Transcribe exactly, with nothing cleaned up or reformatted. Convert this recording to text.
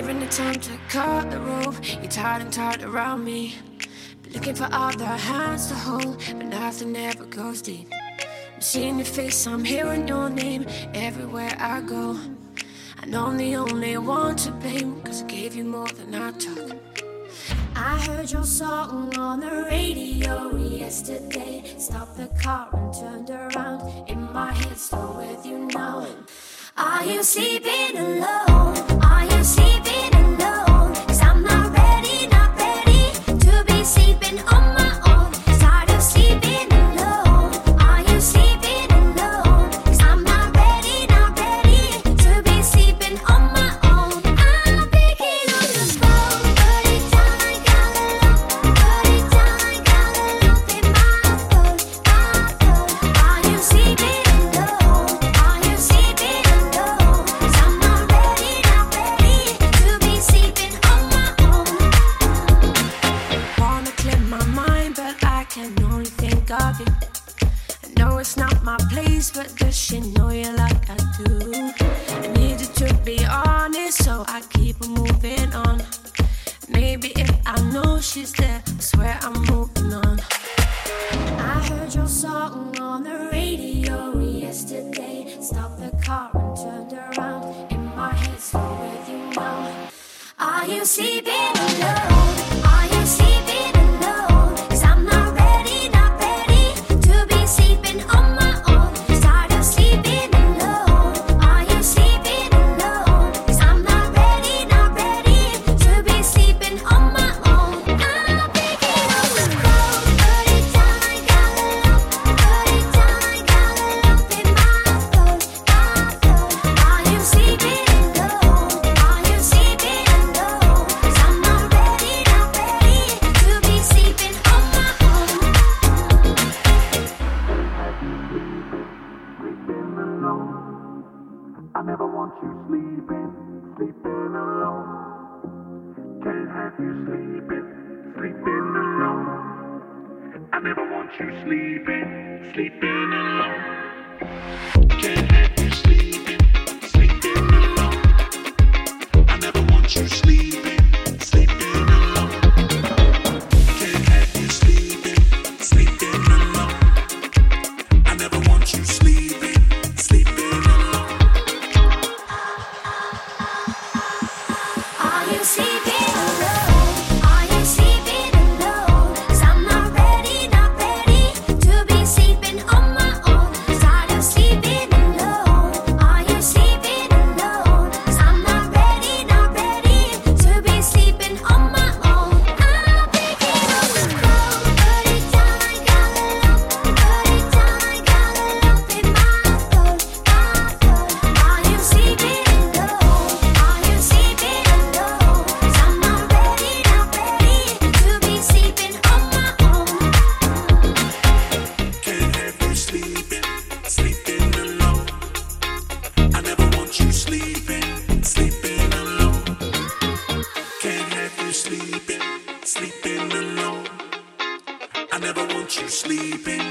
Nearing the time to cut the rope. You're tired and tired around me. Been looking for other hands to hold, but nothing ever goes deep. I'm seeing your face, I'm hearing your name everywhere I go. I know I'm the only one to blame, cause I gave you more than I took. I heard your song on the radio yesterday. Stopped the car and turned around. In my head, still with you now. Are you sleeping alone? Are you sleeping alone? Cause I'm not ready, not ready to be sleeping on my own. Tired of sleeping alone. Are you sleeping alone? Cause I'm not ready, not ready to be sleeping on my own. I'm picking up the phone, put it down, I got a lump. Put it down, I got a lump in my throat, my throat. Are you sleeping alone? Are you sleeping alone? Cause I'm not ready, not ready to be sleeping on my own. Wanna clear my mind, but I can only think of you. I know it's not my place, but does she know you like I do? I needed to be honest, so I keep on moving on. Maybe if I know she's there, I swear I'm moving on. I heard your song on the radio yesterday. Stopped the car and turned around. In my head, still with you now. Are you sleeping alone? Are you sleeping alone? Cause I'm not ready, not ready to be sleeping on my own. Tired of sleeping alone. Are you sleeping alone? Cause I'm not ready, not ready to be sleeping on my own. I'm picking up the phone, put it down, I got a lump. Put it down, I got a lump in my throat, my throat. Are you sleeping alone? Are you sleeping alone? Cause I'm not ready, not ready to be sleeping on my own. I never want you sleeping, sleeping alone. Can't have you sleeping, sleeping alone. I never want you sleeping, sleeping alone. Can't have you sleeping, sleeping alone. I never want you sleeping, sleeping alone. Can't have you sleeping, sleeping alone. I never want you sleeping, sleeping alone. Are you sleeping alone? Are you sleeping alone? Cause I'm not ready, not ready to be sleeping on my own. Tired of sleeping alone. Are you sleeping alone? Cause I'm not ready, not ready to be sleeping on my own. I'm picking up the phone, put it down, I got a lump. Put it down, I got a lump in my throat, my throat. Are you sleeping alone? Are you sleeping alone? Cause I'm not ready, not ready to be sleeping on my own. Can't have you sleeping, sleeping alone. I never want you sleeping, sleeping alone. Can't have you sleeping, sleeping alone. I never want you sleeping,